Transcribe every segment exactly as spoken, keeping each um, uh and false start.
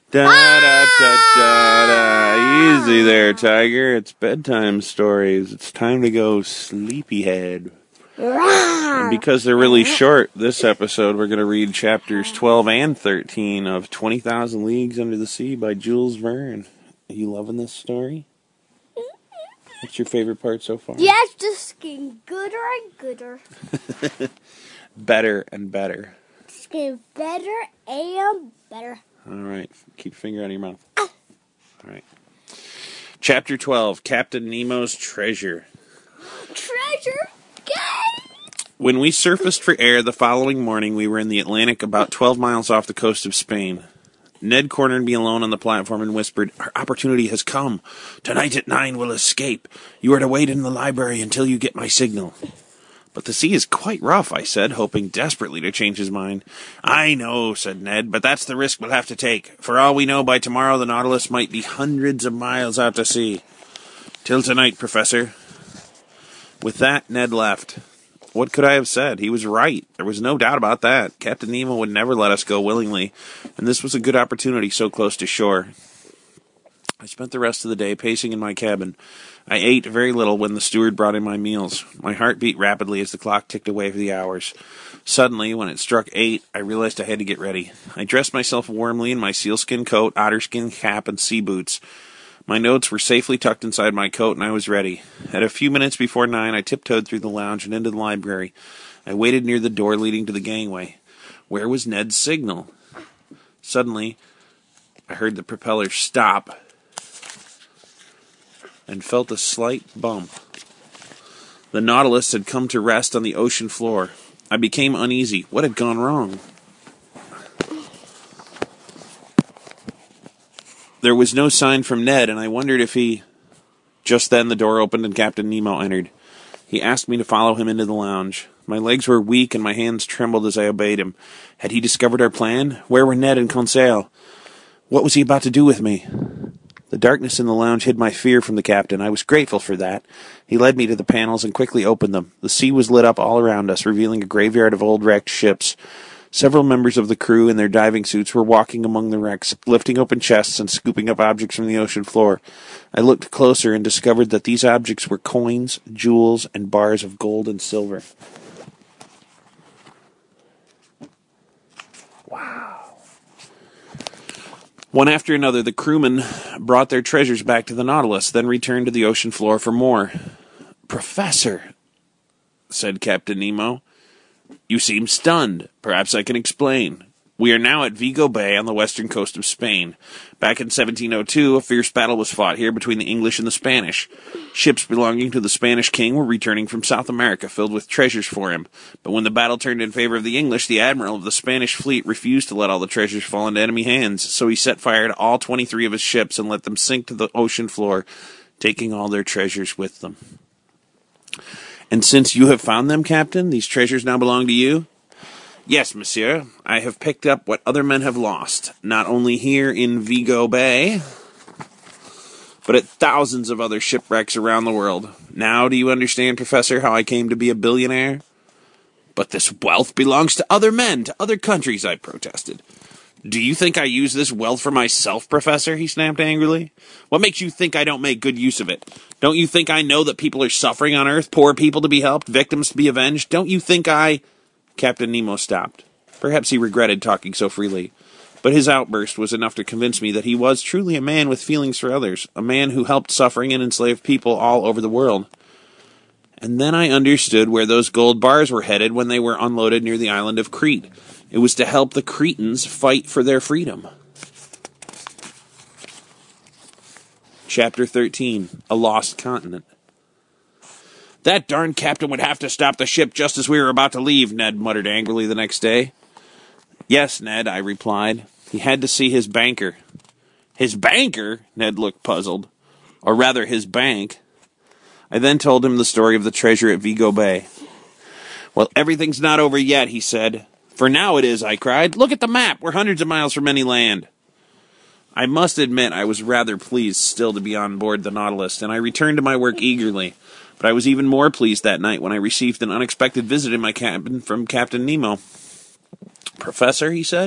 Da da da da da. Easy there, Tiger. It's bedtime stories. It's time to go sleepyhead. And because they're really short, this episode we're going to read chapters twelve and thirteen of twenty thousand Leagues Under the Sea by Jules Verne. Are you loving this story? What's your favorite part so far? Yeah, it's just getting gooder and gooder. Better and better. It's getting better and better. All right. Keep your finger out of your mouth. Ah. All right. Chapter twelve, Captain Nemo's Treasure. Treasure? Yay! When we surfaced for air the following morning, we were in the Atlantic about twelve miles off the coast of Spain. Ned cornered me alone on the platform and whispered, "Our opportunity has come. Tonight at nine we'll escape. You are to wait in the library until you get my signal." "But the sea is quite rough," I said, hoping desperately to change his mind. "I know," said Ned, "but that's the risk we'll have to take. For all we know, by tomorrow the Nautilus might be hundreds of miles out to sea. Till tonight, Professor." With that, Ned left. What could I have said? He was right. There was no doubt about that. Captain Nemo would never let us go willingly, and this was a good opportunity so close to shore. I spent the rest of the day pacing in my cabin. I ate very little when the steward brought in my meals. My heart beat rapidly as the clock ticked away for the hours. Suddenly, when it struck eight, I realized I had to get ready. I dressed myself warmly in my sealskin coat, otterskin cap, and sea boots. My notes were safely tucked inside my coat, and I was ready. At a few minutes before nine, I tiptoed through the lounge and into the library. I waited near the door leading to the gangway. Where was Ned's signal? Suddenly, I heard the propeller stop and felt a slight bump. The Nautilus had come to rest on the ocean floor. I became uneasy. What had gone wrong? There was no sign from Ned, and I wondered if he... Just then the door opened and Captain Nemo entered. He asked me to follow him into the lounge. My legs were weak and my hands trembled as I obeyed him. Had he discovered our plan? Where were Ned and Conseil? What was he about to do with me? The darkness in the lounge hid my fear from the captain. I was grateful for that. He led me to the panels and quickly opened them. The sea was lit up all around us, revealing a graveyard of old wrecked ships. Several members of the crew in their diving suits were walking among the wrecks, lifting open chests and scooping up objects from the ocean floor. I looked closer and discovered that these objects were coins, jewels, and bars of gold and silver. Wow. One after another, the crewmen brought their treasures back to the Nautilus, then returned to the ocean floor for more. "Professor," said Captain Nemo, "you seem stunned. Perhaps I can explain. We are now at Vigo Bay on the western coast of Spain. Back in seventeen oh two, a fierce battle was fought here between the English and the Spanish. Ships belonging to the Spanish king were returning from South America filled with treasures for him. But when the battle turned in favor of the English, the admiral of the Spanish fleet refused to let all the treasures fall into enemy hands, so he set fire to all twenty-three of his ships and let them sink to the ocean floor, taking all their treasures with them." "And since you have found them, Captain, these treasures now belong to you?" "Yes, monsieur. I have picked up what other men have lost, not only here in Vigo Bay, but at thousands of other shipwrecks around the world. Now do you understand, Professor, how I came to be a billionaire?" "But this wealth belongs to other men, to other countries," I protested. "Do you think I use this wealth for myself, Professor?" he snapped angrily. "What makes you think I don't make good use of it? Don't you think I know that people are suffering on Earth, poor people to be helped, victims to be avenged? Don't you think I—" Captain Nemo stopped. Perhaps he regretted talking so freely, but his outburst was enough to convince me that he was truly a man with feelings for others, a man who helped suffering and enslaved people all over the world. And then I understood where those gold bars were headed when they were unloaded near the island of Crete. It was to help the Cretans fight for their freedom. Chapter thirteen, A Lost Continent. "That darn captain would have to stop the ship just as we were about to leave," Ned muttered angrily the next day. "Yes, Ned," I replied. "He had to see his banker." "His banker?" Ned looked puzzled. "Or rather, his bank." I then told him the story of the treasure at Vigo Bay. "Well, everything's not over yet," he said. "For now it is," I cried. "Look at the map. We're hundreds of miles from any land." I must admit I was rather pleased still to be on board the Nautilus, and I returned to my work eagerly. But I was even more pleased that night when I received an unexpected visit in my cabin from Captain Nemo. "Professor," he said,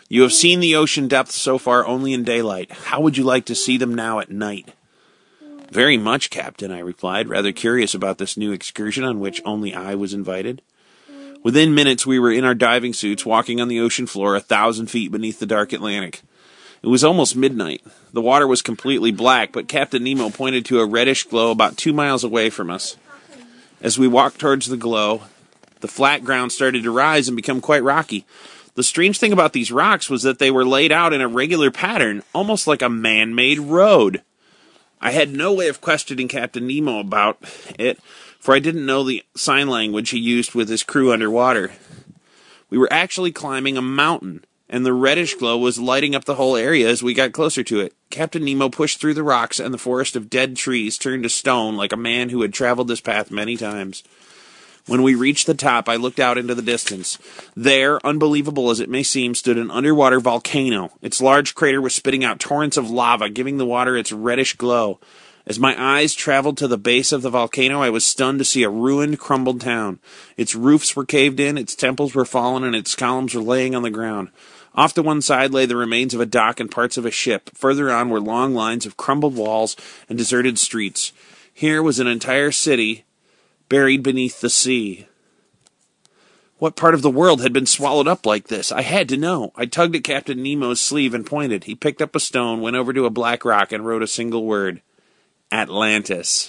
You have seen the ocean depths so far only in daylight. How would you like to see them now at night? Very much, Captain, I replied, rather curious about this new excursion on which only I was invited. Within minutes, we were in our diving suits, walking on the ocean floor a thousand feet beneath the dark Atlantic. It was almost midnight. The water was completely black, but Captain Nemo pointed to a reddish glow about two miles away from us. As we walked towards the glow, the flat ground started to rise and become quite rocky. The strange thing about these rocks was that they were laid out in a regular pattern, almost like a man-made road. I had no way of questioning Captain Nemo about it, for I didn't know the sign language he used with his crew underwater. We were actually climbing a mountain, and the reddish glow was lighting up the whole area as we got closer to it. Captain Nemo pushed through the rocks, and the forest of dead trees turned to stone like a man who had traveled this path many times. When we reached the top, I looked out into the distance. There, unbelievable as it may seem, stood an underwater volcano. Its large crater was spitting out torrents of lava, giving the water its reddish glow. As my eyes traveled to the base of the volcano, I was stunned to see a ruined, crumbled town. Its roofs were caved in, its temples were fallen, and its columns were laying on the ground. Off to one side lay the remains of a dock and parts of a ship. Further on were long lines of crumbled walls and deserted streets. Here was an entire city buried beneath the sea. What part of the world had been swallowed up like this? I had to know. I tugged at Captain Nemo's sleeve and pointed. He picked up a stone, went over to a black rock, and wrote a single word. Atlantis.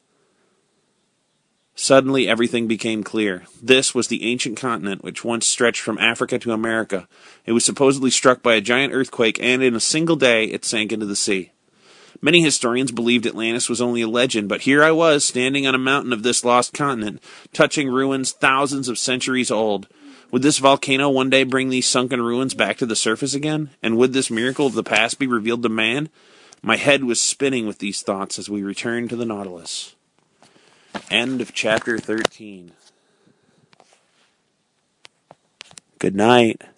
Suddenly everything became clear. This was the ancient continent which once stretched from Africa to America. It was supposedly struck by a giant earthquake, and in a single day it sank into the sea. Many historians believed Atlantis was only a legend, but here I was, standing on a mountain of this lost continent, touching ruins thousands of centuries old. Would this volcano one day bring these sunken ruins back to the surface again? And would this miracle of the past be revealed to man? My head was spinning with these thoughts as we returned to the Nautilus. End of chapter thirteen. Good night.